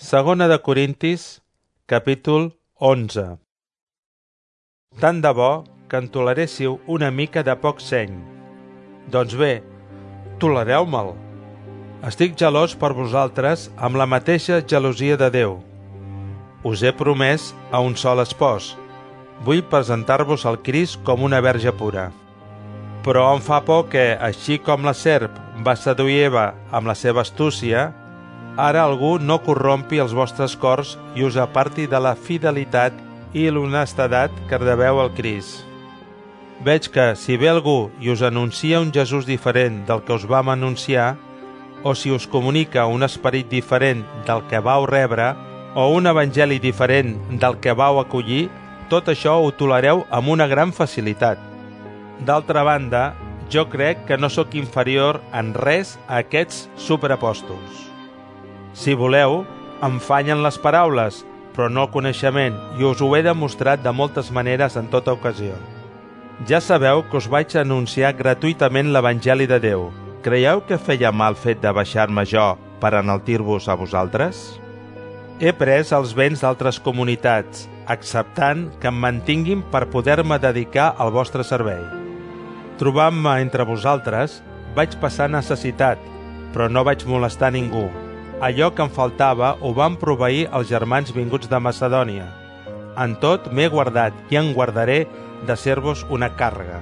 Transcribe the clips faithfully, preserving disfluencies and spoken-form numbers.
Segona de Corintis, capítol onze. Tant de bo que en toleréssiu una mica de poc seny. Doncs bé, tolereu-me'l. Estic gelós per vosaltres amb la mateixa gelosia de Déu. Us he promès a un sol espòs. Vull presentar-vos al Crist com una verge pura. Però em fa por que, així com la serp va seduir Eva amb la seva astúcia, ara algú no corrompi els vostres cors i us aparti de la fidelitat i l'honestedat que deveu al Crist. Veig que, si ve algú i us anuncia un Jesús diferent del que us vam anunciar, o si us comunica un esperit diferent del que vau rebre, o un evangeli diferent del que vau acollir, tot això ho tolereu amb una gran facilitat. D'altra banda, jo crec que no sóc inferior en res a aquests superapòstols. Si voleu, em fallen les paraules, però no el coneixement, i us ho he demostrat de moltes maneres en tota ocasió. Ja sabeu que us vaig anunciar gratuïtament l'Evangeli de Déu. Creieu que feia mal fet de baixar-me jo per enaltir-vos a vosaltres? He pres els béns d'altres comunitats, acceptant que em mantinguin per poder-me dedicar al vostre servei. Trobant-me entre vosaltres, vaig passar necessitat, però no vaig molestar ningú. Allò que em faltava ho van proveir els germans vinguts de Macedònia. En tot m'he guardat i en guardaré de ser-vos una càrrega.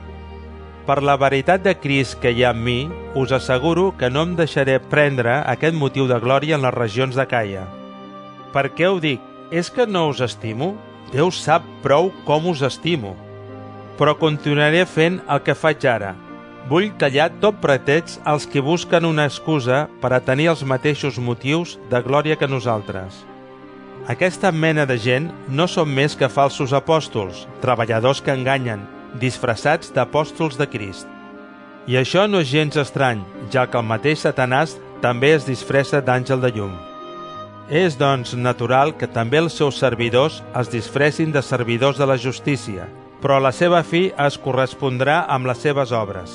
Per la veritat de Crist que hi ha en mi, us asseguro que no em deixaré prendre aquest motiu de glòria en les regions de Caia. Per què ho dic? És que no us estimo? Déu sap prou com us estimo. Però continuaré fent el que faig ara. Vull tallar tot pretext als que busquen una excusa per a tenir els mateixos motius de glòria que nosaltres. Aquesta mena de gent no són més que falsos apòstols, treballadors que enganyen, disfressats d'apòstols de Crist. I això no és gens estrany, ja que el mateix Satanàs també es disfressa d'àngel de llum. És, doncs, natural que també els seus servidors es disfressin de servidors de la justícia, però la seva fi es correspondrà amb les seves obres.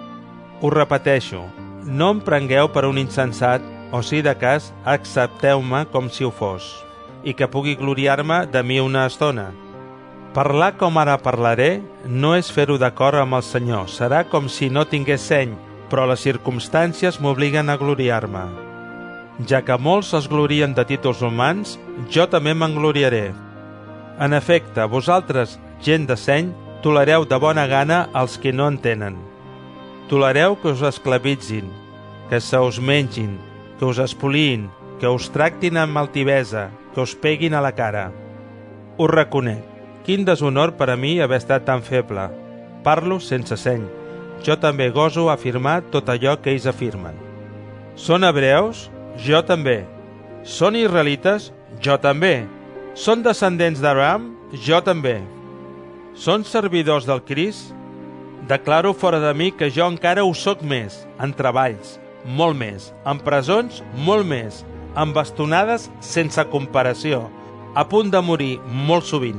Us repeteixo, no em prengueu per un insensat, o si de cas, accepteu-me com si ho fos, i que pugui gloriar-me de mi una estona. Parlar com ara parlaré no és fer-ho d'acord amb el Senyor, serà com si no tingués seny, però les circumstàncies m'obliguen a gloriar-me. Ja que molts es glorien de títols humans, jo també me'n gloriaré. En efecte, vosaltres, gent de seny, tolereu de bona gana els que no en tenen. Tolereu que us esclavitzin, que se us mengin, que us espoliïn, que us tractin amb altivesa, que us peguin a la cara. Us reconec, quin deshonor per a mi haver estat tan feble. Parlo sense seny. Jo també goso afirmar tot allò que ells afirmen. Són hebreus? Jo també. Són israelites? Jo també. Són descendents d'Abraham? Jo també. Són servidors del Crist? Declaro fora de mi que jo encara ho sóc més, en treballs, molt més, en presons, molt més, en bastonades sense comparació, a punt de morir molt sovint.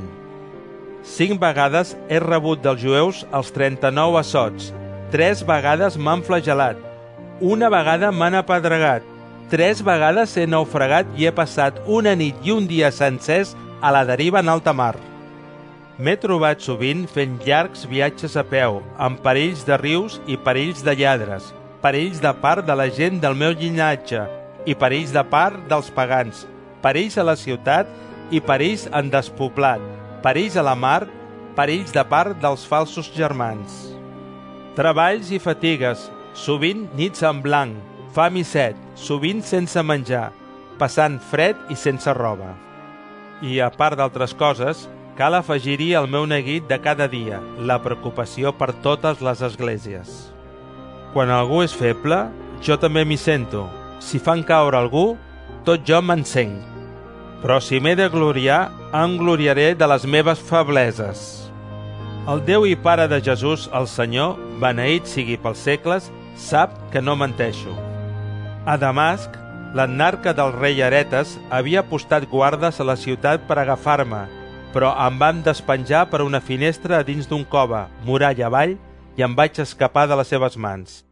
Cinc vegades he rebut dels jueus els trenta-nou assots, tres vegades m'han flagelat, una vegada m'han apedregat, tres vegades he naufragat i he passat una nit i un dia sencers a la deriva en alta mar. M'he trobat sovint fent llargs viatges a peu, amb perills de rius i perills de lladres, perills de part de la gent del meu llinatge i perills de part dels pagans, perills a la ciutat i perills en despoblat, perills a la mar, perills de part dels falsos germans. Treballs i fatigues, sovint nits en blanc, fam i set, sovint sense menjar, passant fred i sense roba. I, a part d'altres coses, cal afegir-hi el meu neguit de cada dia, la preocupació per totes les esglésies. Quan algú és feble, jo també m'hi sento. Si fan caure algú, tot jo m'encenc. Però si m'he de gloriar, em gloriaré de les meves febleses. El Déu i Pare de Jesús, el Senyor, beneït sigui pels segles, sap que no menteixo. A Damasc, l'etnarca del rei Aretes havia postat guardes a la ciutat per agafar-me, però em van despenjar per una finestra a dins d'un cove, muralla avall, i em vaig escapar de les seves mans.